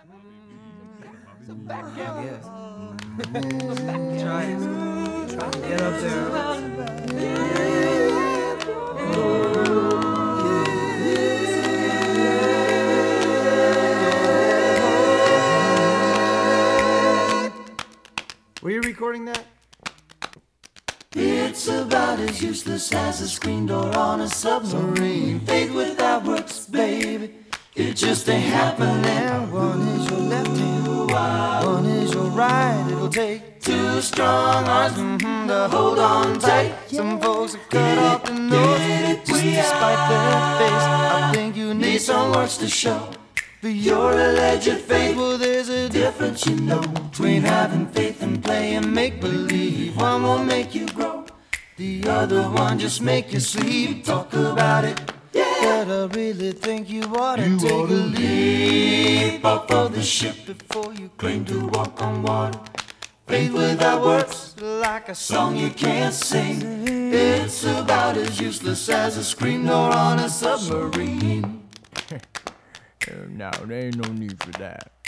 Yeah. Try it. Try to get up there. Were you recording that? It's about as useless as a screen door on a submarine. Faith without works, baby, it just ain't happening. One is your left hand, one is your right. It'll take Two strong arms to hold on tight. Some folks are cut off the nose just despite their face. I think you need some works to show for your alleged faith. Well, there's a Difference, you know, between having faith and playing make-believe. One will make you grow, the other one just make you sleep. Talk about it, but I really think you ought to take a leap off of the ship before you claim to walk on water. Faith without works, like a song you can't sing. It's about as useless as a screen door on a submarine. No, there ain't no need for that.